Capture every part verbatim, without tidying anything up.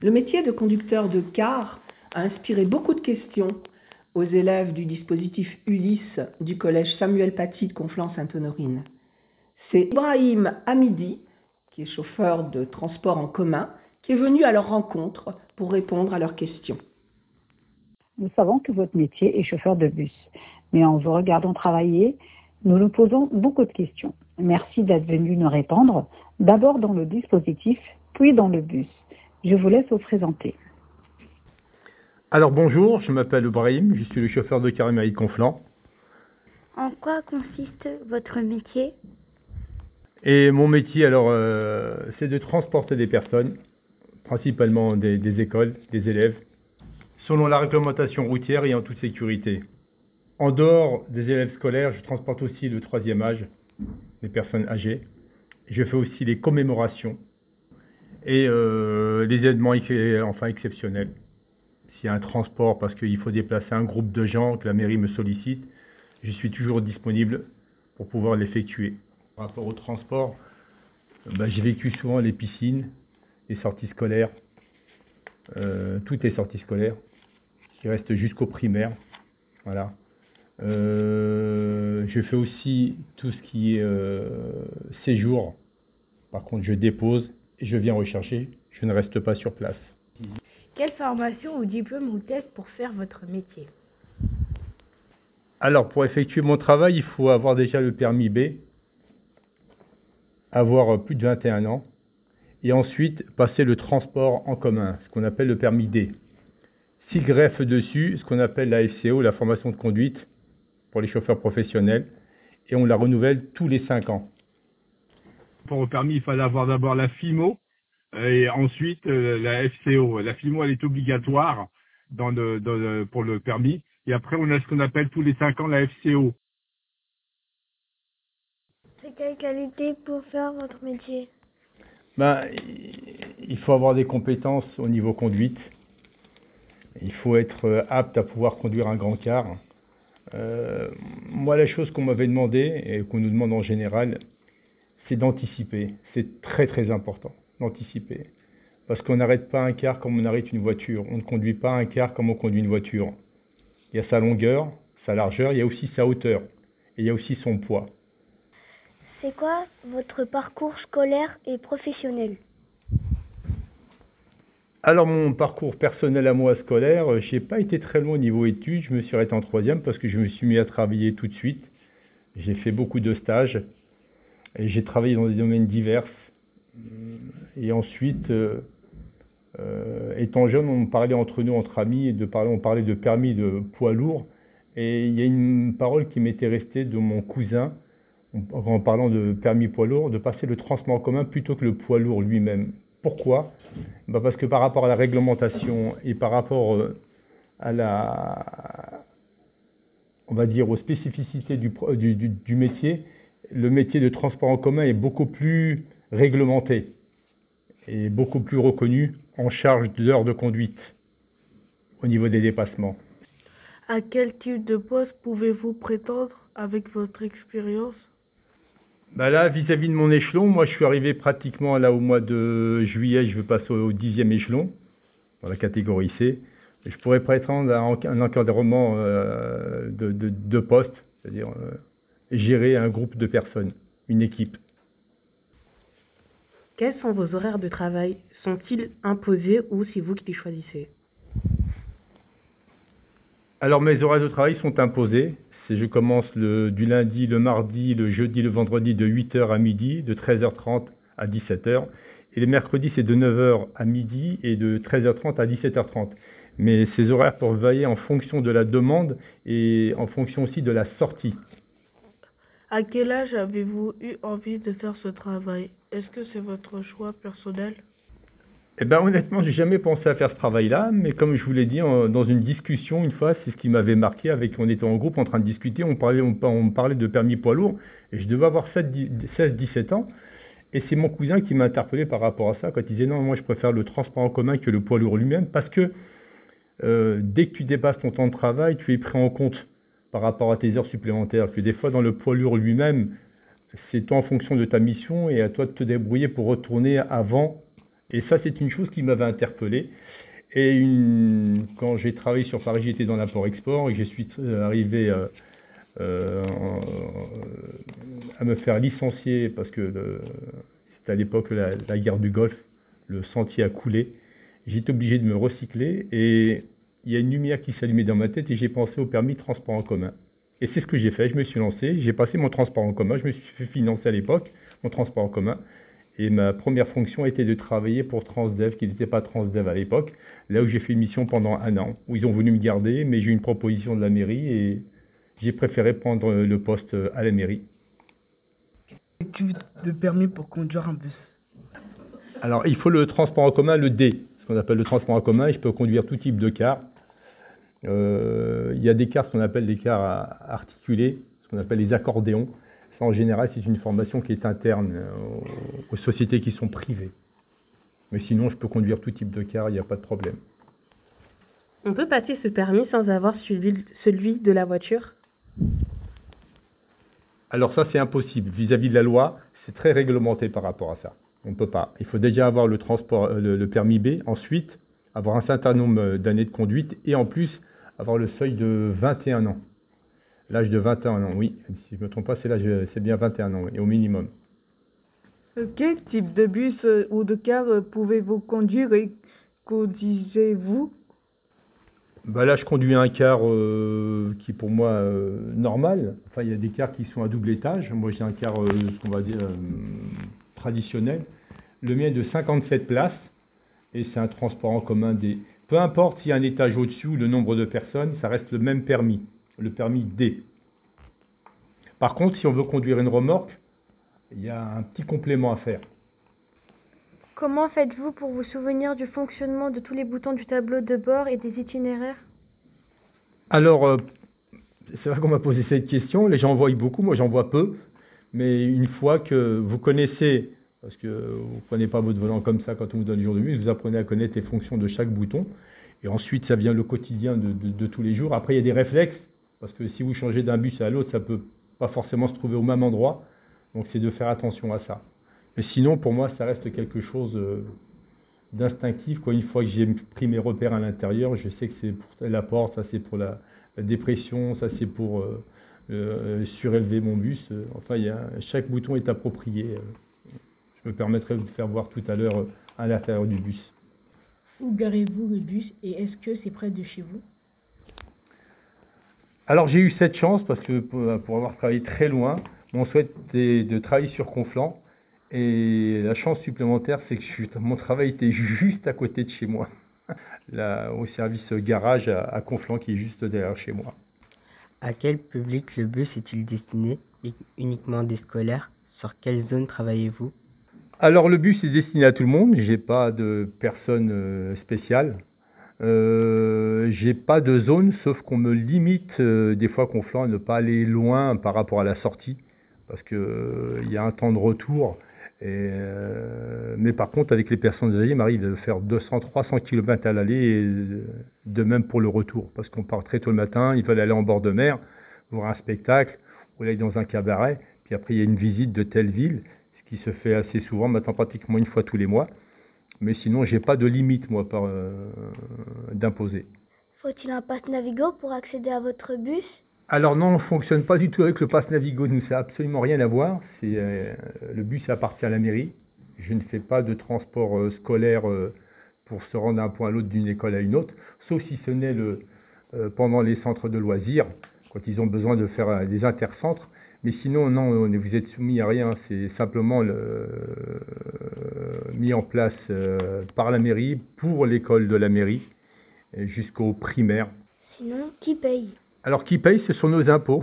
Le métier de conducteur de car a inspiré beaucoup de questions aux élèves du dispositif Ulysse du collège Samuel Paty de Conflans-Sainte-Honorine. C'est Ibrahim Hamidi, qui est chauffeur de transport en commun, qui est venu à leur rencontre pour répondre à leurs questions. Nous savons que votre métier est chauffeur de bus, mais en vous regardant travailler, nous nous posons beaucoup de questions. Merci d'être venu nous répondre, d'abord dans le dispositif, puis dans le bus. Je vous laisse vous présenter. Alors bonjour, je m'appelle Ibrahim, je suis le chauffeur de car mairie de Conflans. En quoi consiste votre métier? Et mon métier, alors, euh, c'est de transporter des personnes, principalement des, des écoles, des élèves, selon la réglementation routière et en toute sécurité. En dehors des élèves scolaires, je transporte aussi le troisième âge, les personnes âgées. Je fais aussi les commémorations et euh, les événements enfin exceptionnels. S'il y a un transport parce qu'il faut déplacer un groupe de gens, que la mairie me sollicite, je suis toujours disponible pour pouvoir l'effectuer. Par rapport au transport, ben, j'ai vécu souvent les piscines, les sorties scolaires, euh, toutes les sorties scolaires, qui restent jusqu'au primaire. Voilà. Euh, je fais aussi tout ce qui est euh, séjour. Par contre, je dépose et je viens rechercher. Je ne reste pas sur place. Quelle formation ou diplôme ou test pour faire votre métier? Alors, pour effectuer mon travail, il faut avoir déjà le permis B, avoir plus de vingt et un ans, et ensuite passer le transport en commun, ce qu'on appelle le permis D. S'il greffe dessus, ce qu'on appelle la F C O, la formation de conduite pour les chauffeurs professionnels, et on la renouvelle tous les cinq ans. Pour le permis, il fallait avoir d'abord la F I M O et ensuite euh, la F C O. La F I M O, elle est obligatoire dans le, dans le, pour le permis, et après on a ce qu'on appelle tous les cinq ans la F C O. C'est quelle qualité pour faire votre métier? Ben, il faut avoir des compétences au niveau conduite. Il faut être apte à pouvoir conduire un grand car. Euh, moi, la chose qu'on m'avait demandé et qu'on nous demande en général, c'est d'anticiper. C'est très très important d'anticiper. Parce qu'on n'arrête pas un car comme on arrête une voiture. On ne conduit pas un car comme on conduit une voiture. Il y a sa longueur, sa largeur, il y a aussi sa hauteur. Et il y a aussi son poids. C'est quoi votre parcours scolaire et professionnel? Alors mon parcours personnel à moi scolaire, j'ai pas été très loin au niveau études, je me suis arrêté en troisième parce que je me suis mis à travailler tout de suite. J'ai fait beaucoup de stages et j'ai travaillé dans des domaines divers. Et ensuite, euh, euh, étant jeune, on parlait entre nous, entre amis, et de parler, on parlait de permis de poids lourd. Et il y a une parole qui m'était restée de mon cousin, en parlant de permis poids lourd, de passer le transport en commun plutôt que le poids lourd lui-même. Pourquoi? Ben parce que par rapport à la réglementation et par rapport à la, on va dire, aux spécificités du, du, du, du métier, le métier de transport en commun est beaucoup plus réglementé et beaucoup plus reconnu en charge d'heures de conduite au niveau des dépassements. À quel type de poste pouvez-vous prétendre avec votre expérience? Ben là, vis-à-vis de mon échelon, moi je suis arrivé pratiquement là au mois de juillet, je vais passer au dixième échelon, dans la catégorie C. Et je pourrais prétendre à un encadrement euh, de, de, de poste, c'est-à-dire euh, gérer un groupe de personnes, une équipe. Quels sont vos horaires de travail? Sont-ils imposés ou c'est vous qui les choisissez? Alors mes horaires de travail sont imposés. Je commence le, du lundi, le mardi, le jeudi, le vendredi de huit heures à midi, de treize heures trente à dix-sept heures. Et les mercredis, c'est de neuf heures à midi et de treize heures trente à dix-sept heures trente. Mais ces horaires peuvent varier en fonction de la demande et en fonction aussi de la sortie. À quel âge avez-vous eu envie de faire ce travail? Est-ce que c'est votre choix personnel? Eh ben honnêtement, j'ai jamais pensé à faire ce travail-là, mais comme je vous l'ai dit, en, dans une discussion, une fois, c'est ce qui m'avait marqué avec, on était en groupe en train de discuter, on parlait, on, on parlait de permis poids lourd, et je devais avoir seize dix-sept ans, et c'est mon cousin qui m'a interpellé par rapport à ça, quand il disait non, moi je préfère le transport en commun que le poids lourd lui-même, parce que euh, dès que tu dépasses ton temps de travail, tu es pris en compte par rapport à tes heures supplémentaires, que des fois dans le poids lourd lui-même, c'est toi en fonction de ta mission, et à toi de te débrouiller pour retourner avant Et ça, c'est une chose qui m'avait interpellé. Et une, quand j'ai travaillé sur Paris, j'étais dans l'import-export et je suis arrivé euh, euh, en, à me faire licencier parce que le, c'était à l'époque la, la guerre du Golfe, le sentier a coulé. J'étais obligé de me recycler et il y a une lumière qui s'allumait dans ma tête et j'ai pensé au permis de transport en commun. Et c'est ce que j'ai fait, je me suis lancé, j'ai passé mon transport en commun, je me suis fait financer à l'époque, mon transport en commun. Et ma première fonction était de travailler pour Transdev, qui n'était pas Transdev à l'époque, là où j'ai fait une mission pendant un an, où ils ont voulu me garder, mais j'ai eu une proposition de la mairie et j'ai préféré prendre le poste à la mairie. Études de permis pour conduire un bus. Alors, il faut le transport en commun, le D, ce qu'on appelle le transport en commun, et je peux conduire tout type de car. Euh, il y a des cars, ce qu'on appelle des cars articulés, ce qu'on appelle les accordéons. Ça, en général, c'est une formation qui est interne aux, aux sociétés qui sont privées. Mais sinon, je peux conduire tout type de car, il n'y a pas de problème. On peut passer ce permis sans avoir suivi celui de la voiture? Alors ça, c'est impossible. Vis-à-vis de la loi, c'est très réglementé par rapport à ça. On ne peut pas. Il faut déjà avoir le, transport, le, le permis B, ensuite avoir un certain nombre d'années de conduite et en plus avoir le seuil de vingt et un ans. L'âge de vingt et un ans, oui. Si je ne me trompe pas, c'est l'âge, c'est bien vingt et un ans, oui, au minimum. Quel type de bus euh, ou de car euh, pouvez-vous conduire et conduisez-vous? Bah là, je conduis un car euh, qui est pour moi euh, normal. Enfin, il y a des cars qui sont à double étage. Moi, j'ai un car, euh, ce qu'on va dire, euh, traditionnel. Le mien est de cinquante-sept places et c'est un transport en commun des... Peu importe s'il y a un étage au-dessus ou le nombre de personnes, ça reste le même permis, le permis D. Par contre, si on veut conduire une remorque, il y a un petit complément à faire. Comment faites-vous pour vous souvenir du fonctionnement de tous les boutons du tableau de bord et des itinéraires? Alors, euh, c'est vrai qu'on m'a posé cette question, les gens en voient beaucoup, moi j'en vois peu, mais une fois que vous connaissez, parce que vous ne prenez pas votre volant comme ça quand on vous donne le jour de bus, vous apprenez à connaître les fonctions de chaque bouton, et ensuite ça vient le quotidien de, de, de tous les jours. Après il y a des réflexes, parce que si vous changez d'un bus à l'autre, ça ne peut pas forcément se trouver au même endroit, donc c'est de faire attention à ça. Mais sinon, pour moi, ça reste quelque chose euh, d'instinctif, quoi. Une fois que j'ai pris mes repères à l'intérieur, je sais que c'est pour la porte, ça c'est pour la, la dépression, ça c'est pour euh, euh, surélever mon bus. Enfin, il y a, chaque bouton est approprié. Je me permettrai de vous faire voir tout à l'heure euh, à l'intérieur du bus. Où garez-vous le bus et est-ce que c'est près de chez vous? Alors j'ai eu cette chance parce que pour, pour avoir travaillé très loin, mon souhait était de travailler sur Conflans. Et la chance supplémentaire, c'est que je suis, mon travail était juste à côté de chez moi, là, au service garage à, à Conflans, qui est juste derrière chez moi. À quel public le bus est-il destiné? Uniquement des scolaires? Sur quelle zone travaillez-vous? Alors le bus est destiné à tout le monde, j'ai pas de personne euh, spéciale. Euh, j'ai pas de zone, sauf qu'on me limite euh, des fois Conflans à ne pas aller loin par rapport à la sortie, parce que euh, il y a un temps de retour. Et euh, mais par contre, avec les personnes âgées, il m'arrive de faire deux cents, trois cents kilomètres à l'aller et de même pour le retour. Parce qu'on part très tôt le matin, ils veulent aller en bord de mer, voir un spectacle, ou aller dans un cabaret. Puis après, il y a une visite de telle ville, ce qui se fait assez souvent, maintenant pratiquement une fois tous les mois. Mais sinon, j'ai pas de limite, moi, par euh, d'imposer. Faut-il un pass Navigo pour accéder à votre bus? Alors non, on ne fonctionne pas du tout avec le pass Navigo, nous, ça n'a absolument rien à voir. C'est, euh, le bus appartient à la mairie. Je ne fais pas de transport euh, scolaire euh, pour se rendre d'un point à l'autre d'une école à une autre, sauf si ce n'est le, euh, pendant les centres de loisirs, quand ils ont besoin de faire euh, des intercentres. Mais sinon, non, on est, vous êtes soumis à rien, c'est simplement le, euh, mis en place euh, par la mairie, pour l'école de la mairie, jusqu'au primaire. Sinon, qui paye? Alors, qui paye, ce sont nos impôts.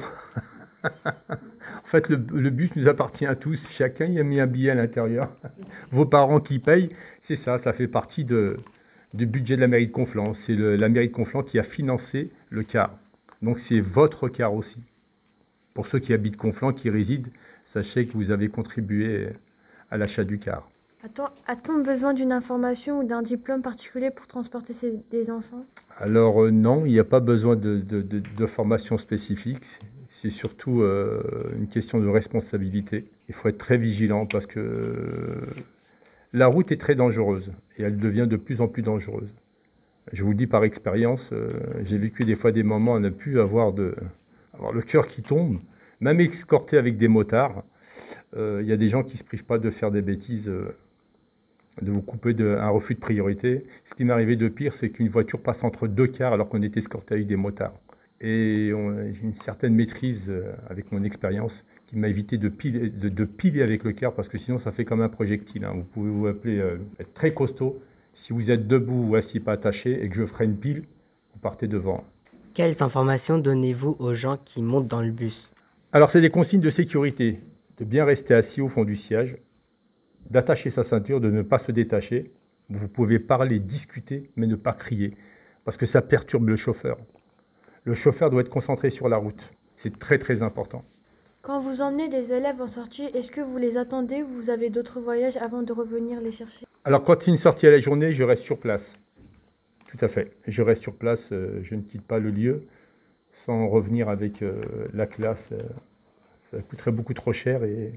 En fait, le, le bus nous appartient à tous. Chacun y a mis un billet à l'intérieur. Vos parents qui payent, c'est ça, ça fait partie de, du budget de la mairie de Conflans. C'est le, la mairie de Conflans qui a financé le car. Donc, c'est votre car aussi. Pour ceux qui habitent Conflans, qui résident, sachez que vous avez contribué à l'achat du car. A-t-on besoin d'une information ou d'un diplôme particulier pour transporter ces, des enfants? Alors euh, non, il n'y a pas besoin de, de, de, de formation spécifique. C'est surtout euh, une question de responsabilité. Il faut être très vigilant parce que euh, La route est très dangereuse et elle devient de plus en plus dangereuse. Je vous le dis par expérience, euh, j'ai vécu des fois des moments à ne plus avoir, de, avoir le cœur qui tombe, même escorté avec des motards. Il euh, y a des gens qui ne se privent pas de faire des bêtises, euh, de vous couper de, un refus de priorité. Ce qui m'est arrivé de pire, c'est qu'une voiture passe entre deux cars alors qu'on était escorté avec des motards. Et j'ai une certaine maîtrise euh, avec mon expérience qui m'a évité de piler, de, de piler avec le car parce que sinon ça fait comme un projectile. Hein. Vous pouvez vous appeler euh, être très costaud. Si vous êtes debout ou assis pas attaché et que je ferai une pile, vous partez devant. Quelles informations donnez-vous aux gens qui montent dans le bus? Alors c'est des consignes de sécurité, de bien rester assis au fond du siège, d'attacher sa ceinture, de ne pas se détacher. Vous pouvez parler, discuter, mais ne pas crier parce que ça perturbe le chauffeur. Le chauffeur doit être concentré sur la route. C'est très très important. Quand vous emmenez des élèves en sortie, est-ce que vous les attendez ou vous avez d'autres voyages avant de revenir les chercher? Alors quand c'est une sortie à la journée, je reste sur place. Tout à fait. Je reste sur place, euh, je ne quitte pas le lieu sans revenir avec euh, la classe. Euh, ça coûterait beaucoup trop cher et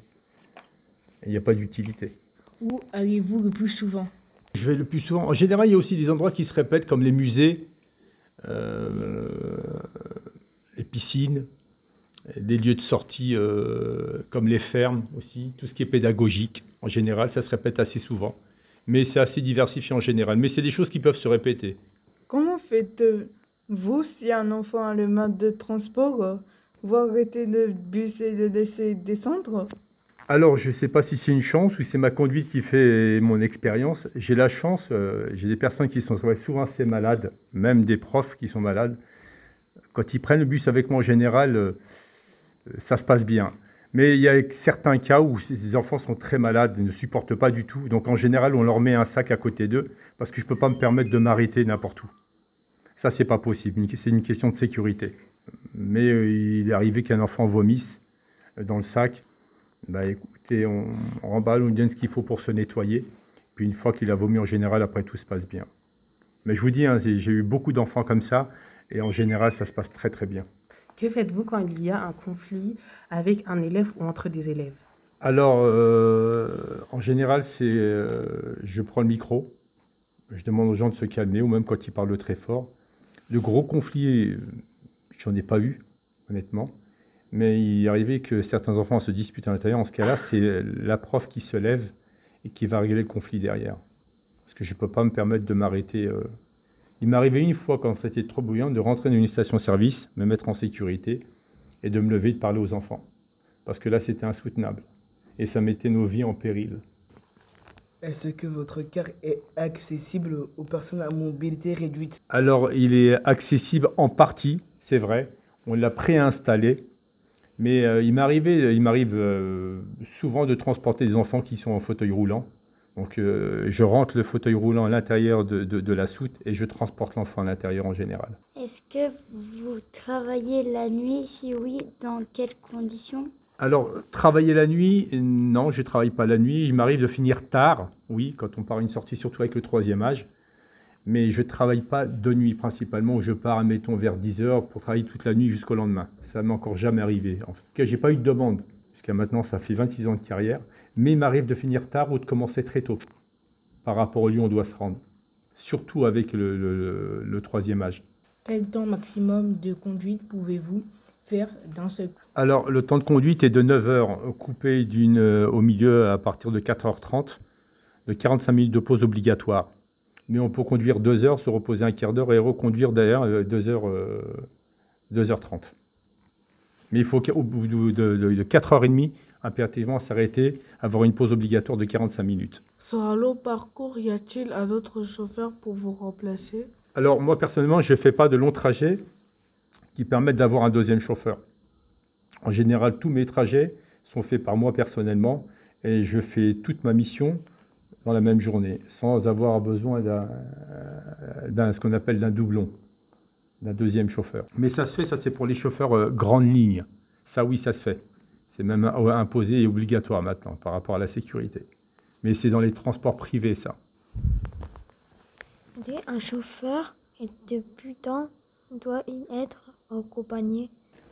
il n'y a pas d'utilité. Où allez-vous le plus souvent? Je vais le plus souvent. En général, il y a aussi des endroits qui se répètent comme les musées. Euh, les piscines, des lieux de sortie euh, comme les fermes aussi, tout ce qui est pédagogique. En général, ça se répète assez souvent. Mais c'est assez diversifié en général. Mais c'est des choses qui peuvent se répéter. Comment faites-vous si un enfant a le mode de transport? Vous arrêtez le bus et le laissez descendre? Alors, je ne sais pas si c'est une chance ou si c'est ma conduite qui fait mon expérience. J'ai la chance, euh, j'ai des personnes qui sont souvent assez malades, même des profs qui sont malades. Quand ils prennent le bus avec moi en général, euh, ça se passe bien. Mais il y a certains cas où ces enfants sont très malades et ne supportent pas du tout. Donc en général, on leur met un sac à côté d'eux parce que je ne peux pas me permettre de m'arrêter n'importe où. Ça, c'est pas possible. C'est une question de sécurité. Mais euh, il est arrivé qu'un enfant vomisse dans le sac. Bah écoutez, on, on remballe, on lui donne ce qu'il faut pour se nettoyer. Puis une fois qu'il a vomi, en général, après tout se passe bien. Mais je vous dis, hein, j'ai eu beaucoup d'enfants comme ça, et en général, ça se passe très très bien. Que faites-vous quand il y a un conflit avec un élève ou entre des élèves? Alors, euh, en général, c'est, euh, je prends le micro, je demande aux gens de se calmer, ou même quand ils parlent très fort. De gros conflits, j'en ai pas eu, honnêtement. Mais il est arrivé que certains enfants se disputent à l'intérieur. En ce cas-là, c'est la prof qui se lève et qui va régler le conflit derrière. Parce que je ne peux pas me permettre de m'arrêter. Euh... Il m'est arrivé une fois, quand c'était trop bouillant, de rentrer dans une station-service, me mettre en sécurité et de me lever et de parler aux enfants. Parce que là, c'était insoutenable. Et ça mettait nos vies en péril. Est-ce que votre car est accessible aux personnes à mobilité réduite? Alors, il est accessible en partie, c'est vrai. On l'a préinstallé. Mais euh, il m'arrive il m'arrive euh, souvent de transporter des enfants qui sont en fauteuil roulant. Donc euh, je rentre le fauteuil roulant à l'intérieur de, de, de la soute et je transporte l'enfant à l'intérieur en général. Est-ce que vous travaillez la nuit? Si oui, dans quelles conditions? Alors, travailler la nuit, non, je ne travaille pas la nuit. Il m'arrive de finir tard, oui, quand on part une sortie, surtout avec le troisième âge. Mais je ne travaille pas de nuit principalement. Je pars, admettons, vers dix heures pour travailler toute la nuit jusqu'au lendemain. Ça m'est encore jamais arrivé. En tout cas, j'ai pas eu de demande. Jusqu'à maintenant, ça fait vingt-six ans de carrière. Mais il m'arrive de finir tard ou de commencer très tôt par rapport au lieu où on doit se rendre. Surtout avec le, le, le troisième âge. Quel temps maximum de conduite pouvez-vous faire dans ce... Alors, le temps de conduite est de neuf heures, coupé d'une, euh, au milieu à partir de quatre heures trente, de quarante-cinq minutes de pause obligatoire. Mais on peut conduire deux heures, se reposer un quart d'heure et reconduire d'ailleurs deux heures, euh, deux heures trente. Mais il faut qu'au bout de, de, de quatre heures trente, impérativement s'arrêter, avoir une pause obligatoire de quarante-cinq minutes. Sur un long parcours, y a-t-il un autre chauffeur pour vous remplacer? Alors moi personnellement, je ne fais pas de longs trajets qui permettent d'avoir un deuxième chauffeur. En général, tous mes trajets sont faits par moi personnellement et je fais toute ma mission dans la même journée, sans avoir besoin d'un, d'un ce qu'on appelle d'un doublon, d'un deuxième chauffeur. Mais ça se fait, ça c'est pour les chauffeurs euh, grande ligne. Ça oui, ça se fait. C'est même imposé et obligatoire maintenant par rapport à la sécurité. Mais c'est dans les transports privés, ça. Un chauffeur et depuis quand doit-il être accompagné?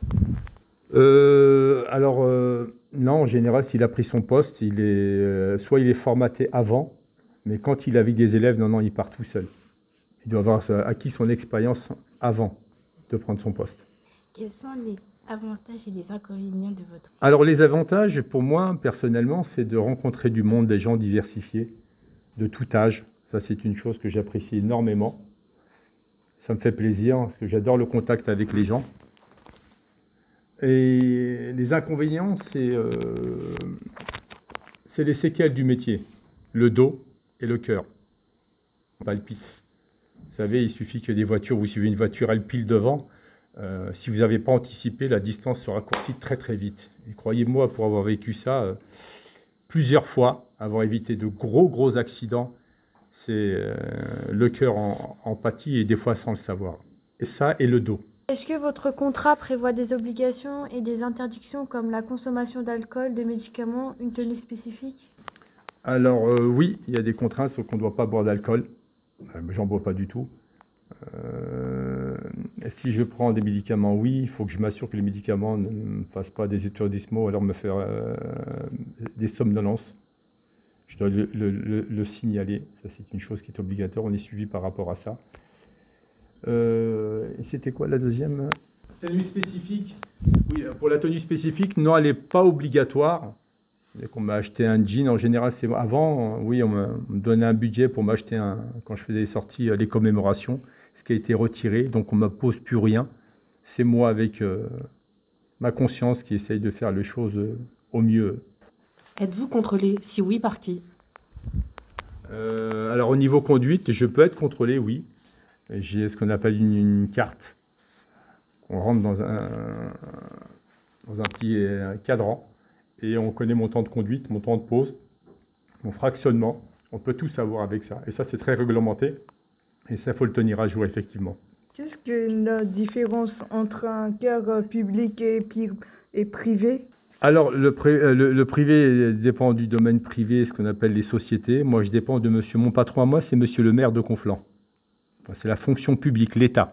Euh, alors, euh, non, en général, s'il a pris son poste, il est, euh, soit il est formaté avant, Mais quand il est avec des élèves, non, non, il part tout seul. Il doit avoir acquis son expérience avant de prendre son poste. Quels sont les avantages et les inconvénients de votre... Alors les avantages, pour moi, personnellement, c'est de rencontrer du monde, des gens diversifiés, de tout âge. Ça, c'est une chose que j'apprécie énormément. Ça me fait plaisir, parce que j'adore le contact avec les gens. Et les inconvénients, c'est euh, c'est les séquelles du métier, le dos et le cœur. Palpite. Vous savez, il suffit que des voitures, vous suivez une voiture, elle pile devant. Euh, si vous n'avez pas anticipé, la distance se raccourcit très très vite. Et croyez-moi, pour avoir vécu ça euh, plusieurs fois, avoir évité de gros gros accidents, c'est euh, le cœur en, en pâtit et des fois sans le savoir. Et ça et le dos. Est-ce que votre contrat prévoit des obligations et des interdictions comme la consommation d'alcool, de médicaments, une tenue spécifique? Alors euh, oui, il y a des contraintes sur qu'on ne doit pas boire d'alcool. Euh, J'en bois pas du tout. Euh, si je prends des médicaments, oui, il faut que je m'assure que les médicaments ne me fassent pas des étourdissements ou alors me faire euh, des somnolences. Je dois le, le, le, le signaler. Ça, c'est une chose qui est obligatoire. On est suivi par rapport à ça. Euh, et c'était quoi la deuxième? Tenue spécifique. Oui, pour la tenue spécifique, non, elle n'est pas obligatoire. On m'a acheté un jean, en général, c'est avant, oui, on me donnait un budget pour m'acheter un, quand je faisais les sorties, les commémorations, ce qui a été retiré, donc on ne m'impose plus rien. C'est moi avec euh, ma conscience qui essaye de faire les choses euh, au mieux. Êtes-vous contrôlé? Si oui, par qui? euh, Alors au niveau conduite, je peux être contrôlé, oui. J'ai ce qu'on appelle une, une carte. On rentre dans un, dans un petit euh, cadran. Et on connaît mon temps de conduite, mon temps de pause, mon fractionnement. On peut tout savoir avec ça. Et ça, c'est très réglementé. Et ça, il faut le tenir à jour, effectivement. Qu'est-ce que la différence entre un car public et, et privé? Alors, le, le, le privé dépend du domaine privé, ce qu'on appelle les sociétés. Moi, je dépends de monsieur. Mon patron à moi, c'est monsieur le maire de Conflans. Enfin, c'est la fonction publique, l'État.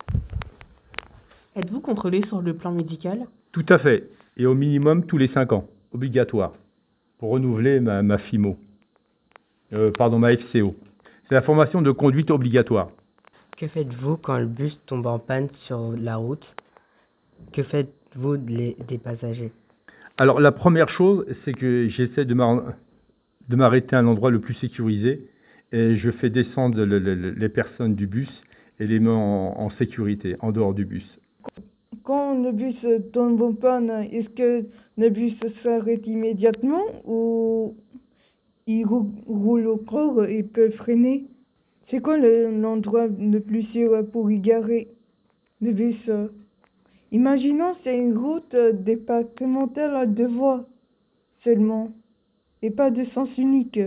Êtes-vous contrôlé sur le plan médical? Tout à fait. Et au minimum tous les cinq ans, obligatoire, pour renouveler ma, ma F I M O, euh, pardon, ma F C O. C'est la formation de conduite obligatoire. Que faites-vous quand le bus tombe en panne sur la route? Que faites-vous des passagers? Alors la première chose, c'est que j'essaie de m'arrêter à un endroit le plus sécurisé et je fais descendre le, le, les personnes du bus et les mets en, en sécurité, en dehors du bus. Quand le bus tombe en panne, est-ce que le bus s'arrête immédiatement ou il roule encore et peut freiner? C'est quoi l'endroit le plus sûr pour y garer le bus? Imaginons c'est une route départementale à deux voies seulement et pas de sens unique.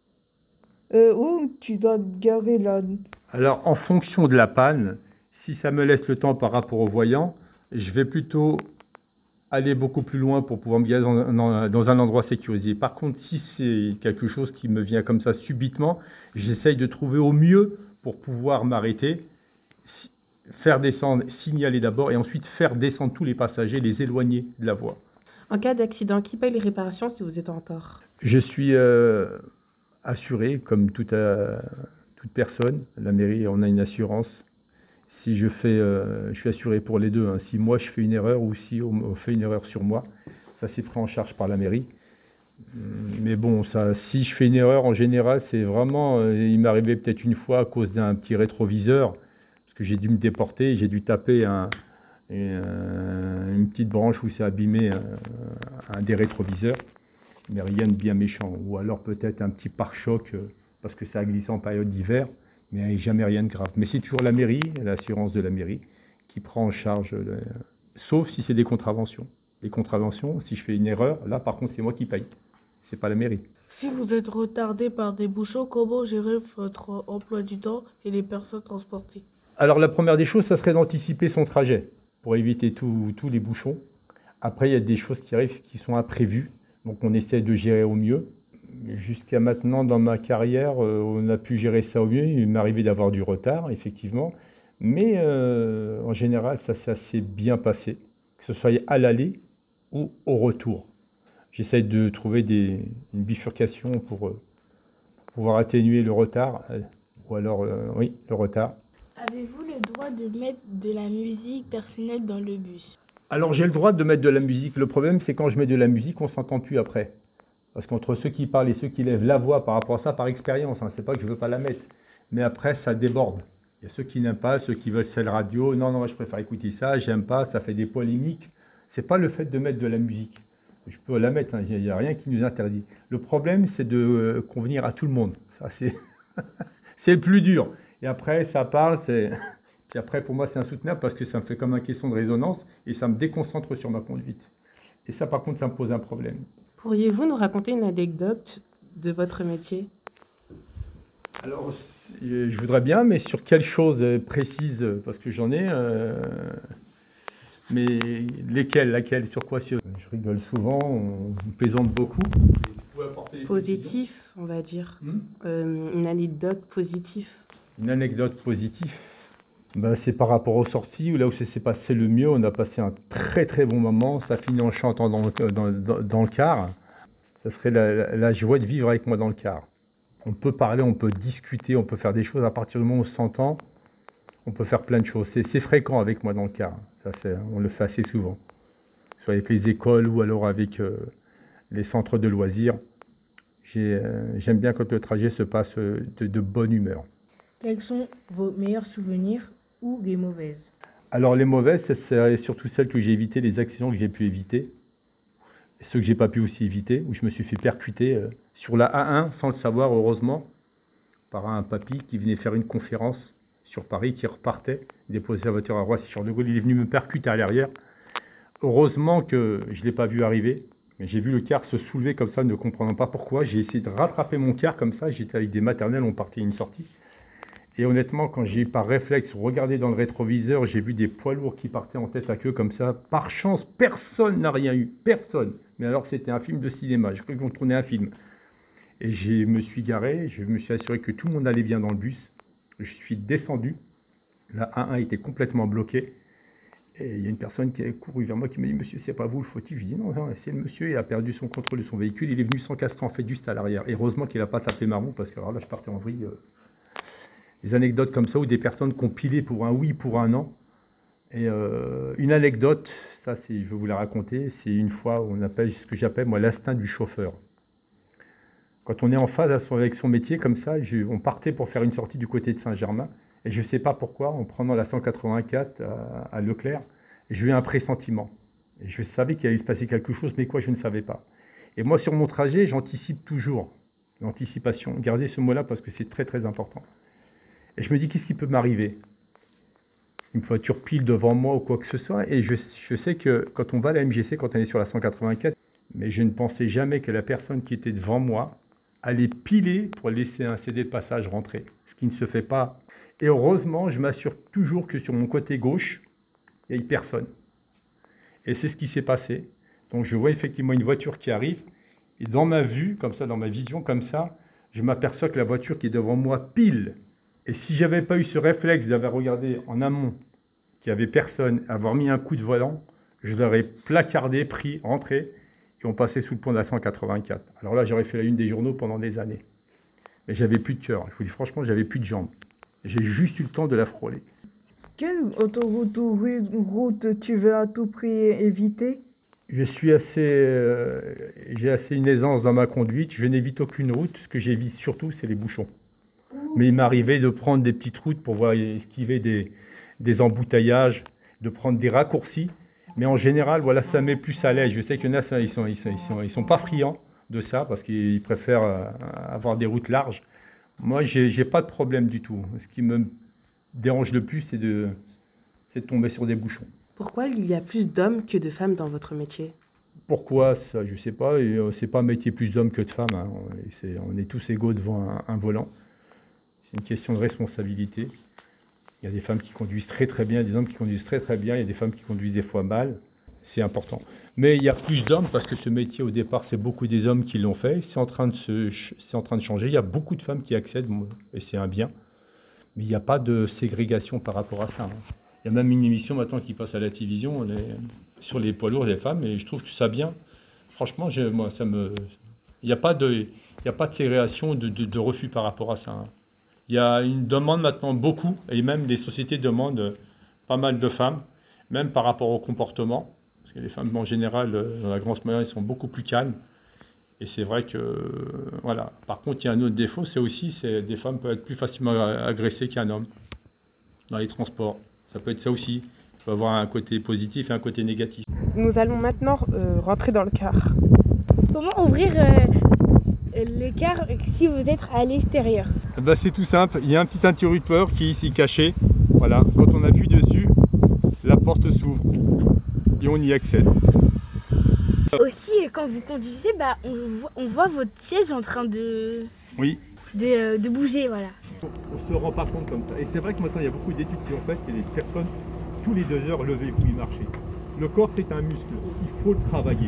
Euh, où tu dois garer là? Alors en fonction de la panne, si ça me laisse le temps par rapport au voyant, je vais plutôt aller beaucoup plus loin pour pouvoir me garer dans, dans un endroit sécurisé. Par contre, si c'est quelque chose qui me vient comme ça subitement, j'essaye de trouver au mieux pour pouvoir m'arrêter, faire descendre, signaler d'abord et ensuite faire descendre tous les passagers, les éloigner de la voie. En cas d'accident, qui paye les réparations si vous êtes en tort? Je suis euh, assuré, comme toute, euh, toute personne. La mairie, on a une assurance. Si je fais, euh, je suis assuré pour les deux. Hein. Si moi je fais une erreur ou si on, on fait une erreur sur moi, ça c'est pris en charge par la mairie. Mais bon, ça, si je fais une erreur, en général, c'est vraiment, euh, il m'est arrivé peut-être une fois à cause d'un petit rétroviseur, parce que j'ai dû me déporter, j'ai dû taper un, une, une petite branche où c'est abîmé un, un des rétroviseurs, mais rien de bien méchant. Ou alors peut-être un petit pare-choc, euh, parce que ça a glissé en période d'hiver. Mais jamais rien de grave. Mais c'est toujours la mairie, l'assurance de la mairie, qui prend en charge, le... sauf si c'est des contraventions. Les contraventions, si je fais une erreur, là par contre c'est moi qui paye, c'est pas la mairie. Si vous êtes retardé par des bouchons, comment gérer votre emploi du temps et les personnes transportées? Alors la première des choses, ça serait d'anticiper son trajet, pour éviter tous les bouchons. Après il y a des choses qui arrivent qui sont imprévues, donc on essaie de gérer au mieux. Jusqu'à maintenant, dans ma carrière, euh, on a pu gérer ça au mieux. Il m'est arrivé d'avoir du retard, effectivement. Mais euh, en général, ça s'est assez bien passé, que ce soit à l'aller ou au retour. J'essaie de trouver des, une bifurcation pour, pouvoir atténuer le retard, euh, ou alors, euh, oui, le retard. Avez-vous le droit de mettre de la musique personnelle dans le bus? Alors j'ai le droit de mettre de la musique. Le problème, c'est quand je mets de la musique, on s'entend plus après. Parce qu'entre ceux qui parlent et ceux qui lèvent la voix par rapport à ça, par expérience, hein, c'est pas que je veux pas la mettre. Mais après, ça déborde. Il y a ceux qui n'aiment pas, ceux qui veulent celle radio. Non, non, je préfère écouter ça, j'aime pas, ça fait des polémiques. C'est pas le fait de mettre de la musique. Je peux la mettre, il hein, n'y a, a rien qui nous interdit. Le problème, c'est de euh, convenir à tout le monde. Ça, c'est c'est le plus dur. Et après, ça parle, c'est... Puis après, pour moi, c'est insoutenable parce que ça me fait comme une question de résonance et ça me déconcentre sur ma conduite. Et ça, par contre, ça me pose un problème. Pourriez-vous nous raconter une anecdote de votre métier? Alors, je voudrais bien, mais sur quelle chose précise? Parce que j'en ai... Euh... Mais lesquelles? Laquelle? Sur quoi? Sur... Je rigole souvent, on plaisante beaucoup. Positif, on va dire. Hmm euh, une anecdote positive. Une anecdote positive. Ben, c'est par rapport aux sorties, où là où ça s'est passé le mieux, on a passé un très très bon moment, ça finit en chantant dans le, dans, dans, dans le car. Ça serait la, la, la joie de vivre avec moi dans le car. On peut parler, on peut discuter, on peut faire des choses, à partir du moment où on s'entend, on peut faire plein de choses. C'est fréquent avec moi dans le car, ça, on le fait assez souvent. Soit avec les écoles ou alors avec euh, les centres de loisirs. Euh, J'aime bien quand le trajet se passe de, de bonne humeur. Quels sont vos meilleurs souvenirs ou les mauvaises? Alors les mauvaises, c'est surtout celles que j'ai évitées, les accidents que j'ai pu éviter. Ceux que j'ai pas pu aussi éviter, où je me suis fait percuter euh, sur la A un, sans le savoir, heureusement, par un papy qui venait faire une conférence sur Paris, qui repartait, déposer sa voiture à Roissy-sur-le-Gaulle. Il est venu me percuter à l'arrière. Heureusement que je ne l'ai pas vu arriver, mais j'ai vu le car se soulever comme ça, ne comprenant pas pourquoi. J'ai essayé de rattraper mon car comme ça, j'étais avec des maternelles, on partait une sortie. Et honnêtement, quand j'ai par réflexe regardé dans le rétroviseur, j'ai vu des poids lourds qui partaient en tête à queue comme ça. Par chance, personne n'a rien eu. Personne. Mais alors c'était un film de cinéma. Je croyais qu'on tournait un film. Et je me suis garé. Je me suis assuré que tout le monde allait bien dans le bus. Je suis descendu. La A un était complètement bloquée. Et il y a une personne qui a couru vers moi qui m'a dit « Monsieur, c'est pas vous le fautif ?» Je dis « Non, non, c'est le monsieur. Il a perdu son contrôle de son véhicule. Il est venu s'encastrer en fait juste à l'arrière. » Et heureusement qu'il n'a pas tapé ma roue parce que alors là, je partais en vrille. Euh, Des anecdotes comme ça, où des personnes qui ont pilé pour un oui, pour un non. Et euh, une anecdote, ça c'est, je vais vous la raconter, c'est une fois où on appelle ce que j'appelle moi l'instinct du chauffeur. Quand on est en phase avec son métier comme ça, je, on partait pour faire une sortie du côté de Saint-Germain, et je ne sais pas pourquoi, en prenant la cent quatre-vingt-quatre à, à Leclerc, j'ai eu un pressentiment. Et je savais qu'il allait se passer quelque chose, mais quoi, je ne savais pas. Et moi, sur mon trajet, j'anticipe toujours. L'anticipation, gardez ce mot-là parce que c'est très très important. Et je me dis, qu'est-ce qui peut m'arriver? Une voiture pile devant moi ou quoi que ce soit. Et je, je sais que quand on va à la M G C, quand on est sur la cent quatre-vingt-quatre, mais je ne pensais jamais que la personne qui était devant moi allait piler pour laisser un C D de passage rentrer. Ce qui ne se fait pas. Et heureusement, je m'assure toujours que sur mon côté gauche, il n'y a personne. Et c'est ce qui s'est passé. Donc je vois effectivement une voiture qui arrive. Et dans ma vue, comme ça, dans ma vision, comme ça, je m'aperçois que la voiture qui est devant moi pile. Et si j'avais pas eu ce réflexe d'avoir regardé en amont qu'il n'y avait personne, avoir mis un coup de volant, je l'aurais placardé, pris, rentré, et on passait sous le pont de la cent quatre-vingt-quatre. Alors là, j'aurais fait la une des journaux pendant des années. Mais j'avais plus de cœur. Je vous dis franchement, j'avais plus de jambes. J'ai juste eu le temps de la frôler. Quelle autoroute ou route tu veux à tout prix éviter? Je suis assez, euh, j'ai assez une aisance dans ma conduite. Je n'évite aucune route. Ce que j'évite surtout, c'est les bouchons. Mais il m'arrivait de prendre des petites routes pour voir esquiver des, des embouteillages, de prendre des raccourcis. Mais en général, voilà, ça met plus à l'aise. Je sais qu'il y en a, ça, ils sont, ils sont, ils sont, ils sont pas friands de ça parce qu'ils préfèrent euh, avoir des routes larges. Moi, j'ai, j'ai pas de problème du tout. Ce qui me dérange le plus, c'est de, c'est de tomber sur des bouchons. Pourquoi il y a plus d'hommes que de femmes dans votre métier? Pourquoi ça, je sais pas. Et, euh, c'est pas un métier plus d'hommes que de femmes. Hein. C'est, on est tous égaux devant un, un volant. C'est une question de responsabilité. Il y a des femmes qui conduisent très très bien, des hommes qui conduisent très très bien, il y a des femmes qui conduisent des fois mal. C'est important. Mais il y a plus d'hommes parce que ce métier au départ, c'est beaucoup des hommes qui l'ont fait. C'est en train de se, c'est en train de changer. Il y a beaucoup de femmes qui accèdent et c'est un bien. Mais il n'y a pas de ségrégation par rapport à ça. Il y a même une émission maintenant qui passe à la télévision les, sur les poids lourds des femmes et je trouve que ça bien. Franchement, je, moi, ça me, Il n'y a pas de, il n'y a pas de ségrégation, de, de, de refus par rapport à ça. Hein. Il y a une demande maintenant beaucoup, et même les sociétés demandent pas mal de femmes, même par rapport au comportement, parce que les femmes en général, dans la grande majorité, sont beaucoup plus calmes. Et c'est vrai que, voilà. Par contre, il y a un autre défaut, c'est aussi, c'est des femmes peuvent être plus facilement agressées qu'un homme dans les transports. Ça peut être ça aussi. Il peut avoir un côté positif et un côté négatif. Nous allons maintenant euh, rentrer dans le car. Comment ouvrir euh, le car si vous êtes à l'extérieur? Ben, c'est tout simple. Il y a un petit interrupteur qui est ici caché. Voilà. Quand on appuie dessus, la porte s'ouvre et on y accède. Aussi, quand vous conduisez, bah, on, voit, on voit votre siège en train de, oui. de, euh, de bouger, voilà. On se rend pas compte comme ça. Et c'est vrai que maintenant, il y a beaucoup d'études qui ont fait que les personnes, tous les deux heures, levez-vous et marchez. Le corps, c'est un muscle. Il faut le travailler.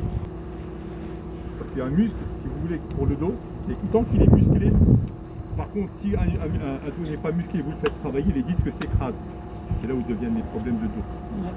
C'est un muscle, si vous voulez, pour le dos. Et tant qu'il est musclé, par contre, si un, un, un dos n'est pas musclé, vous le faites travailler, les disques s'écrasent. C'est là où deviennent les problèmes de dos. Ouais.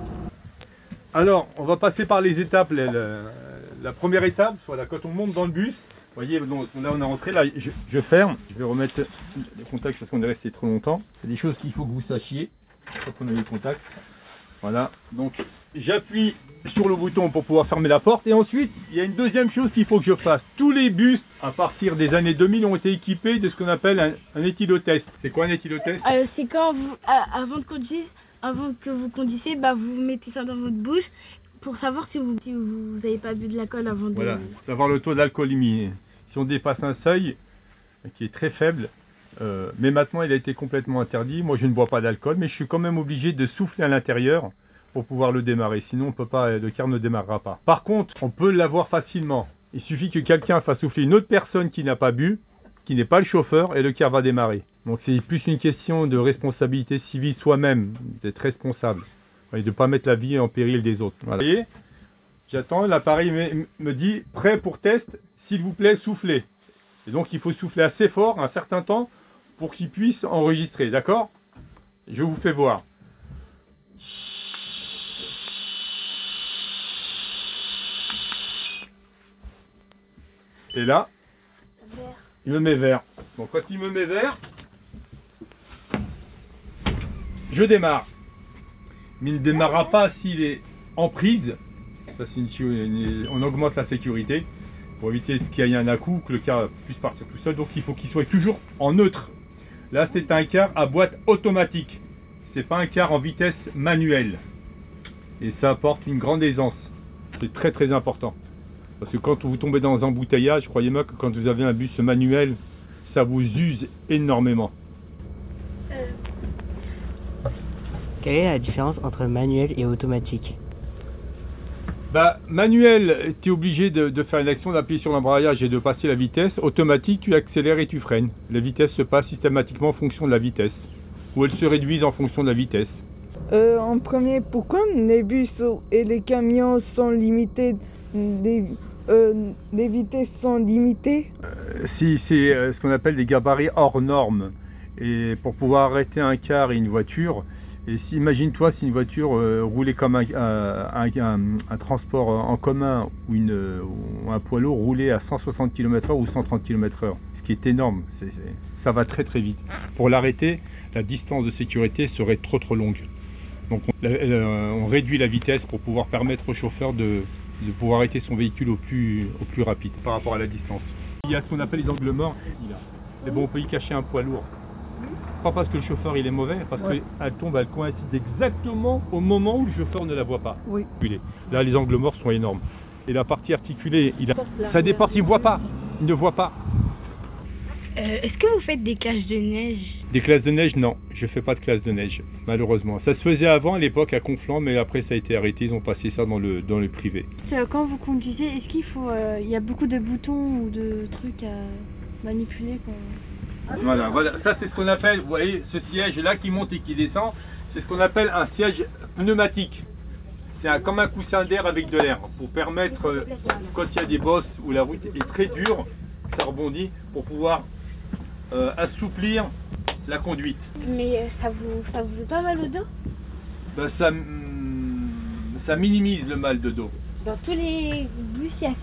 Alors, on va passer par les étapes. La, la, la première étape, voilà, quand on monte dans le bus, vous voyez, donc, là on est rentré, là je, je ferme, je vais remettre le contact parce qu'on est resté trop longtemps. C'est des choses qu'il faut que vous sachiez quand on a eu le contact. Voilà, donc j'appuie sur le bouton pour pouvoir fermer la porte. Et ensuite, il y a une deuxième chose qu'il faut que je fasse. Tous les bus, à partir des années deux mille, ont été équipés de ce qu'on appelle un, un éthylotest. C'est quoi un éthylotest? euh, C'est quand vous, euh, avant de conduire, avant que vous conduisez, bah, vous mettez ça dans votre bouche pour savoir si vous si vous n'avez pas bu de l'alcool avant de... Voilà, savoir le taux d'alcoolémie. Si on dépasse un seuil qui est très faible, euh, mais maintenant il a été complètement interdit. Moi je ne bois pas d'alcool, mais je suis quand même obligé de souffler à l'intérieur pour pouvoir le démarrer. Sinon on peut pas, le car ne démarrera pas. Par contre, on peut l'avoir facilement. Il suffit que quelqu'un fasse souffler une autre personne qui n'a pas bu, qui n'est pas le chauffeur, et le car va démarrer. Donc c'est plus une question de responsabilité civile soi-même, d'être responsable, et de ne pas mettre la vie en péril des autres. Voilà. Vous voyez, j'attends, l'appareil me, me dit « Prêt pour test, s'il vous plaît, soufflez ». Et donc il faut souffler assez fort, un certain temps, pour qu'il puisse enregistrer, d'accord? Je vous fais voir. Et là, vert. Il me met vert. Donc quand il me met vert, je démarre. Mais il ne démarrera pas s'il est en prise. Ça, c'est une, on augmente la sécurité pour éviter qu'il y ait un à-coup, que le car puisse partir tout seul. Donc il faut qu'il soit toujours en neutre. Là, c'est un car à boîte automatique. C'est pas un car en vitesse manuelle. Et ça apporte une grande aisance. C'est très très important. Parce que quand vous tombez dans un embouteillage, croyez-moi que quand vous avez un bus manuel, ça vous use énormément. Euh... Quelle est la différence entre manuel et automatique? Bah, manuel, tu es obligé de, de faire une action, d'appuyer sur l'embrayage et de passer la vitesse. Automatique, tu accélères et tu freines. La vitesse se passe systématiquement en fonction de la vitesse. Ou elle se réduise en fonction de la vitesse. Euh, en premier, pourquoi les bus et les camions sont limités, les, euh, les vitesses sont limitées? euh, Si, c'est euh, ce qu'on appelle des gabarits hors normes. Et pour pouvoir arrêter un car et une voiture, et si, imagine-toi si une voiture euh, roulait comme un, un, un, un transport en commun ou, une, ou un poids lourd roulait à cent soixante kilomètres heure ou cent trente kilomètres heure, ce qui est énorme, c'est, c'est, ça va très très vite. Pour l'arrêter, la distance de sécurité serait trop trop longue. Donc on, on réduit la vitesse pour pouvoir permettre au chauffeur de, de pouvoir arrêter son véhicule au plus, au plus rapide par rapport à la distance. Il y a ce qu'on appelle les angles morts, mais bon, on peut y cacher un poids lourd. Pas parce que le chauffeur il est mauvais, parce ouais. qu'elle tombe, elle coïncide exactement au moment où le chauffeur ne la voit pas. Oui. Là, les angles morts sont énormes. Et la partie articulée, il a... ça dépend, il ne voit pas. Il ne voit pas. Euh, Est-ce que vous faites des classes de neige? Des classes de neige, non. Je ne fais pas de classes de neige, malheureusement. Ça se faisait avant, à l'époque, à Conflans, mais après ça a été arrêté. Ils ont passé ça dans le, dans le privé. Quand vous conduisez, est-ce qu'il faut... Euh, il y a beaucoup de boutons ou de trucs à manipuler quoi? Voilà, voilà, ça c'est ce qu'on appelle, vous voyez, ce siège là qui monte et qui descend, c'est ce qu'on appelle un siège pneumatique. C'est un, comme un coussin d'air avec de l'air, pour permettre, euh, quand il y a des bosses où la route est très dure, ça rebondit, pour pouvoir euh, assouplir la conduite. Mais ça vous, ça vous fait pas mal au dos? Ben, ça, ça minimise le mal de dos. Dans tous les bus, il y a ça?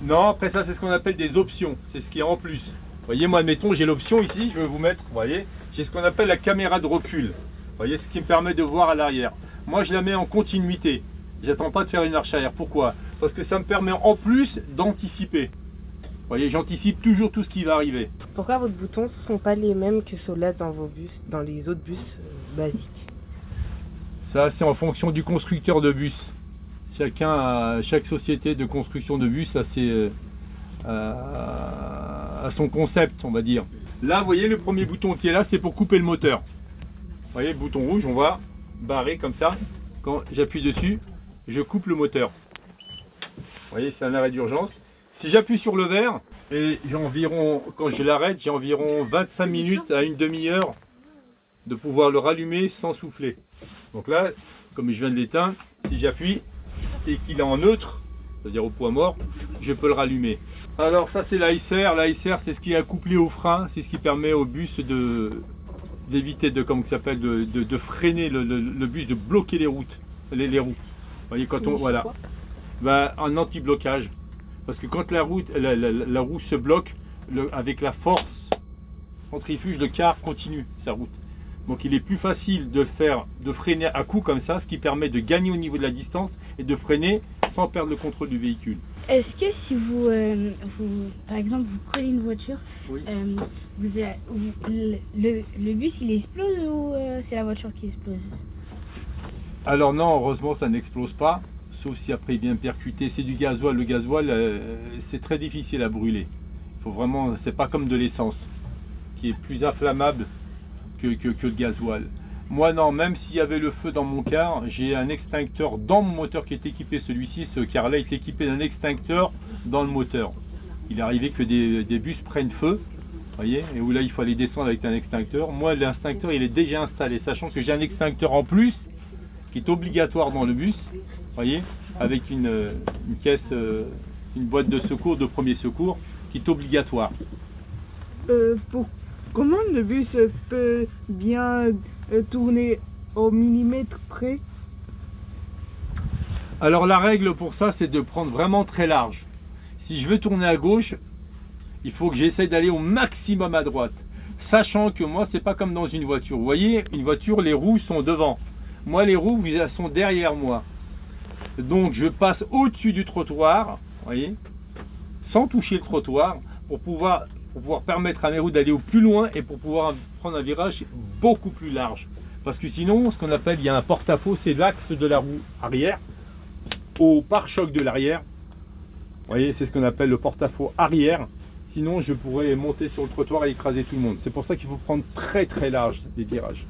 Non, après ça, c'est ce qu'on appelle des options. C'est ce qui est en plus. Vous voyez, moi, admettons, j'ai l'option ici, je vais vous mettre, vous voyez, j'ai ce qu'on appelle la caméra de recul. Vous voyez, ce qui me permet de voir à l'arrière. Moi, je la mets en continuité. J'attends pas de faire une marche arrière. Pourquoi? Parce que ça me permet en plus d'anticiper. Vous voyez, j'anticipe toujours tout ce qui va arriver. Pourquoi vos boutons ne sont pas les mêmes que ceux-là dans vos bus, dans les autres bus euh, basiques? Ça, c'est en fonction du constructeur de bus. Chacun, a, chaque société de construction de bus a, ses, euh, a son concept, on va dire. Là, vous voyez, le premier bouton qui est là, c'est pour couper le moteur. Vous voyez, le bouton rouge, on va barrer comme ça. Quand j'appuie dessus, je coupe le moteur. Vous voyez, c'est un arrêt d'urgence. Si j'appuie sur le vert, et j'ai environ, quand je l'arrête, j'ai environ vingt-cinq minutes à une demi-heure de pouvoir le rallumer sans souffler. Donc là, comme je viens de l'éteindre, si j'appuie et qu'il est en neutre, c'est-à-dire au poids mort, je peux le rallumer. Alors ça, c'est l'A S R. L'A S R, c'est ce qui est accouplé au frein, c'est ce qui permet au bus de d'éviter de, comment ça s'appelle, de, de, de freiner le, le, le bus, de bloquer les routes, les, les roues. Vous voyez, quand on, voilà, ben, un anti-blocage. Parce que quand la, route, la, la, la roue se bloque, le, avec la force centrifuge, le car continue sa route. Donc il est plus facile de faire, de freiner à coup comme ça, ce qui permet de gagner au niveau de la distance et de freiner sans perdre le contrôle du véhicule. Est-ce que si vous, euh, vous, par exemple, vous prenez une voiture, oui. euh, vous, vous, le, le, le bus il explose ou euh, c'est la voiture qui explose? Alors non, heureusement ça n'explose pas. Sauf si après il vient percuter, c'est du gasoil. Le gasoil, euh, c'est très difficile à brûler. Il faut vraiment, c'est pas comme de l'essence, qui est plus inflammable que, que, que le gasoil. Moi non, même s'il y avait le feu dans mon car, j'ai un extincteur dans mon moteur qui est équipé, celui-ci, ce car-là est équipé d'un extincteur dans le moteur. Il est arrivé que des, des bus prennent feu, voyez, et où là il faut aller descendre avec un extincteur. Moi l'extincteur il est déjà installé, sachant que j'ai un extincteur en plus, qui est obligatoire dans le bus, voyez, avec une, une caisse, euh, une boîte de secours, de premier secours, qui est obligatoire. Euh, pour, comment le bus peut bien euh, tourner au millimètre près? Alors la règle pour ça, c'est de prendre vraiment très large. Si je veux tourner à gauche, il faut que j'essaie d'aller au maximum à droite. Sachant que moi, c'est pas comme dans une voiture. Vous voyez, une voiture, les roues sont devant. Moi, les roues, elles sont derrière moi. Donc je passe au-dessus du trottoir, voyez, sans toucher le trottoir, pour pouvoir, pour pouvoir permettre à mes roues d'aller au plus loin et pour pouvoir prendre un virage beaucoup plus large. Parce que sinon, ce qu'on appelle, il y a un porte-à-faux, c'est l'axe de la roue arrière, au pare-choc de l'arrière. Vous voyez, c'est ce qu'on appelle le porte-à-faux arrière. Sinon, je pourrais monter sur le trottoir et écraser tout le monde. C'est pour ça qu'il faut prendre très très large des virages.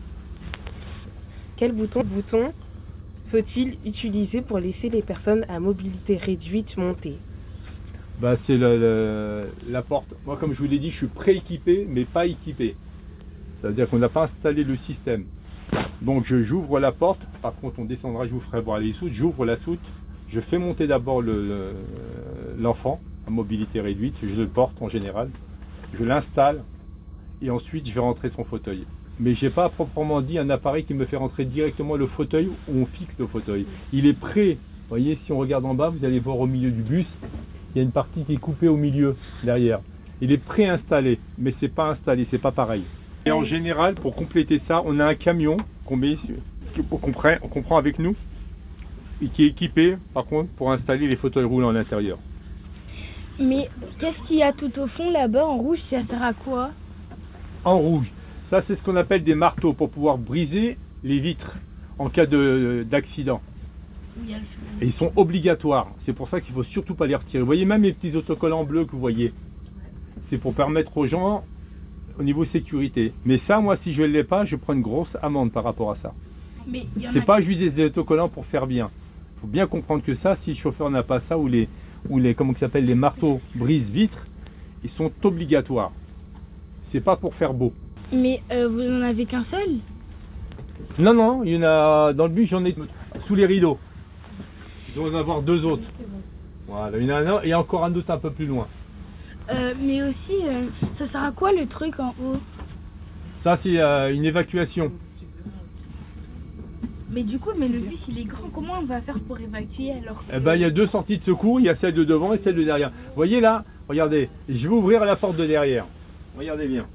Quel bouton, bouton faut-il utiliser pour laisser les personnes à mobilité réduite monter? Bah, c'est la, la, la porte. Moi, comme je vous l'ai dit, je suis prééquipé, mais pas équipé. Ça veut dire qu'on n'a pas installé le système. Donc, je j'ouvre la porte. Par contre, on descendra, je vous ferai voir les soutes. J'ouvre la soute. Je fais monter d'abord le, l'enfant à mobilité réduite. Je le porte en général. Je l'installe. Et ensuite, je vais rentrer son fauteuil. Mais j'ai pas proprement dit un appareil qui me fait rentrer directement le fauteuil où on fixe le fauteuil. Il est prêt. Vous voyez, si on regarde en bas, vous allez voir au milieu du bus, il y a une partie qui est coupée au milieu, derrière. Il est préinstallé, mais c'est pas installé, c'est pas pareil. Et en général, pour compléter ça, on a un camion qu'on met, qu'on prend, qu'on prend avec nous, et qui est équipé, par contre, pour installer les fauteuils roulants à l'intérieur. Mais qu'est-ce qu'il y a tout au fond là-bas en rouge? Ça sert à quoi? En rouge. Ça, c'est ce qu'on appelle des marteaux pour pouvoir briser les vitres en cas de, d'accident. Et ils sont obligatoires. C'est pour ça qu'il ne faut surtout pas les retirer. Vous voyez même les petits autocollants bleus que vous voyez. C'est pour permettre aux gens au niveau sécurité. Mais ça, moi, si je ne l'ai pas, je prends une grosse amende par rapport à ça. C'est a... pas juste des autocollants pour faire bien. Il faut bien comprendre que ça, si le chauffeur n'a pas ça, ou les, ou les, comment ça s'appelle, les marteaux brise-vitres, ils sont obligatoires. C'est pas pour faire beau. Mais euh, vous n'en avez qu'un seul? Non, non, il y en a dans le bus, j'en ai sous les rideaux. Il doit en avoir deux autres. Voilà, il y en a un et encore un autre un peu plus loin. Euh, mais aussi, euh, ça sert à quoi le truc en haut? Ça, c'est euh, une évacuation. Mais du coup, mais le bus il est grand, comment on va faire pour évacuer alors que... Eh ben, il y a deux sorties de secours, il y a celle de devant et celle de derrière. Vous voyez là, regardez, je vais ouvrir la porte de derrière. Regardez bien.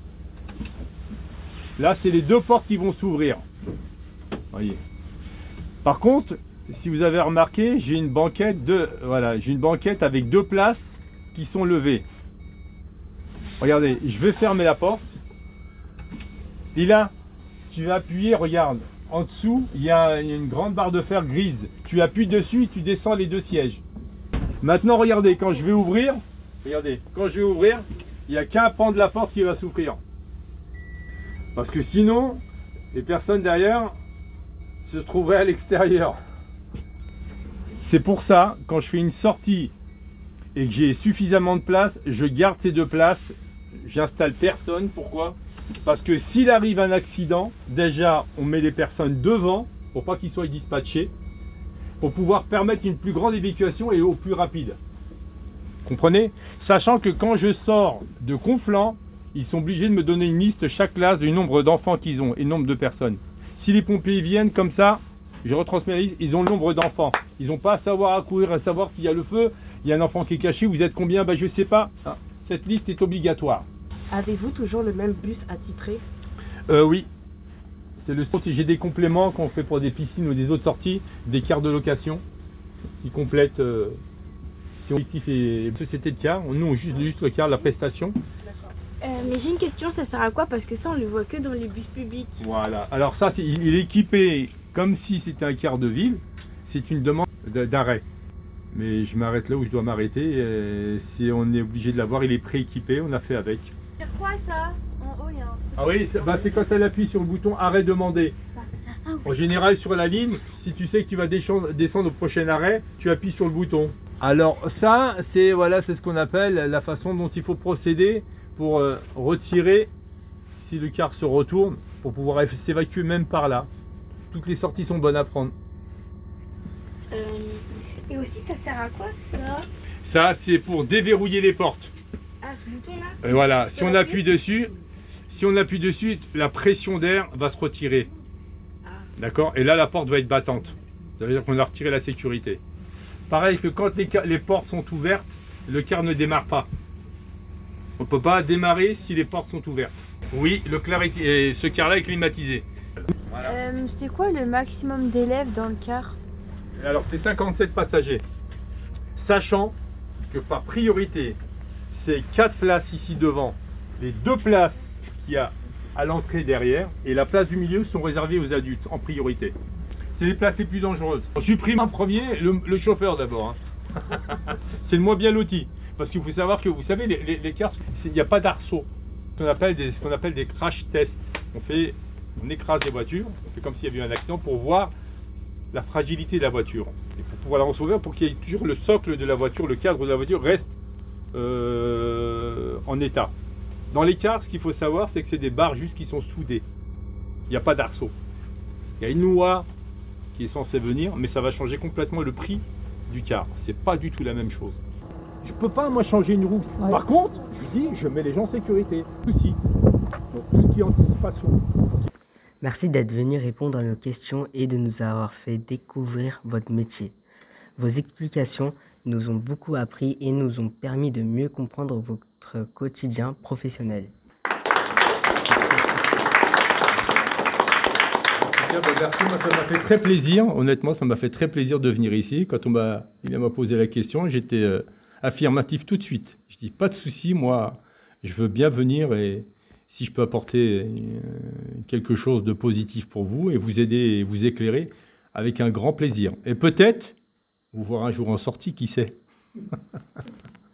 Là, c'est les deux portes qui vont s'ouvrir. Voyez. Par contre, si vous avez remarqué, j'ai une banquette de, voilà, j'ai une banquette avec deux places qui sont levées. Regardez, je vais fermer la porte. Et là, tu vas appuyer, regarde, en dessous, il y a une grande barre de fer grise. Tu appuies dessus et tu descends les deux sièges. Maintenant, regardez, quand je vais ouvrir, regardez, quand je vais ouvrir, il n'y a qu'un pan de la porte qui va s'ouvrir. Parce que sinon, les personnes derrière se trouveraient à l'extérieur. C'est pour ça, quand je fais une sortie et que j'ai suffisamment de place, je garde ces deux places, j'installe personne. Pourquoi? Parce que s'il arrive un accident, déjà on met les personnes devant pour pas qu'ils soient dispatchés, pour pouvoir permettre une plus grande évacuation et au plus rapide. Comprenez? Sachant que quand je sors de Conflans, ils sont obligés de me donner une liste chaque classe du nombre d'enfants qu'ils ont et le nombre de personnes. Si les pompiers viennent comme ça, je retransmets la liste, ils ont le nombre d'enfants. Ils n'ont pas à savoir à courir, à savoir s'il y a le feu, il y a un enfant qui est caché, vous êtes combien? Ben, je ne sais pas. Ah, cette liste est obligatoire. Avez-vous toujours le même bus attitré? euh, Oui. C'est le sport. J'ai des compléments qu'on fait pour des piscines ou des autres sorties, des cartes de location qui complètent. Euh, si on est société de cars, nous on juste, juste le quart de la prestation. Euh, mais j'ai une question, ça sert à quoi? Parce que ça, on le voit que dans les bus publics. Voilà. Alors ça, c'est, il est équipé comme si c'était un quart de ville. C'est une demande d'arrêt. Mais je m'arrête là où je dois m'arrêter. Si on est obligé de l'avoir, il est prééquipé, on a fait avec. C'est quoi ça? En haut, il y a un... Ah oui, c'est, bah, c'est quand elle appuie sur le bouton arrêt demandé. En général, sur la ligne, si tu sais que tu vas descendre au prochain arrêt, tu appuies sur le bouton. Alors ça, c'est voilà, c'est ce qu'on appelle la façon dont il faut procéder pour euh, retirer, si le car se retourne, pour pouvoir s'évacuer même par là. Toutes les sorties sont bonnes à prendre. Euh, et aussi, ça sert à quoi ça? Ça, c'est pour déverrouiller les portes. Ah, ce bouton-là? Et voilà, si on appuie dessus, si on appuie dessus, la pression d'air va se retirer. Ah. D'accord? Et là, la porte va être battante. Ça veut dire qu'on a retiré la sécurité. Pareil que quand les, les portes sont ouvertes, le car ne démarre pas. On ne peut pas démarrer si les portes sont ouvertes. Oui, le clarité, ce car-là est climatisé. Voilà. Euh, c'est quoi le maximum d'élèves dans le car? Alors c'est cinquante-sept passagers. Sachant que par priorité, c'est quatre places ici devant, les deux places qu'il y a à l'entrée derrière et la place du milieu sont réservées aux adultes en priorité. C'est les places les plus dangereuses. Je supprime en premier le, le chauffeur d'abord. Hein. C'est le moins bien loti. Parce qu'il faut savoir que, vous savez, les, les, les cars, il n'y a pas d'arceau. Ce qu'on appelle des, ce qu'on appelle des crash tests. On fait, on écrase les voitures, on fait comme s'il y avait eu un accident pour voir la fragilité de la voiture. Et pour pouvoir la recevoir, pour qu'il y ait toujours le socle de la voiture, le cadre de la voiture reste euh, en état. Dans les cars, ce qu'il faut savoir, c'est que c'est des barres juste qui sont soudées. Il n'y a pas d'arceau. Il y a une loi qui est censée venir, mais ça va changer complètement le prix du car. C'est pas du tout la même chose. Je peux pas, moi, changer une roue. Ouais. Par contre, je dis, je mets les gens en sécurité. Aussi. Donc, tout ce qui est anticipation. Merci d'être venu répondre à nos questions et de nous avoir fait découvrir votre métier. Vos explications nous ont beaucoup appris et nous ont permis de mieux comprendre votre quotidien professionnel. Bien, bah, merci, moi, ça m'a fait très plaisir. Honnêtement, ça m'a fait très plaisir de venir ici. Quand on m'a, il m'a posé la question, j'étais euh, affirmatif tout de suite. Je dis pas de souci, moi, je veux bien venir et si je peux apporter euh, quelque chose de positif pour vous et vous aider et vous éclairer, avec un grand plaisir. Et peut-être vous voir un jour en sortie, qui sait.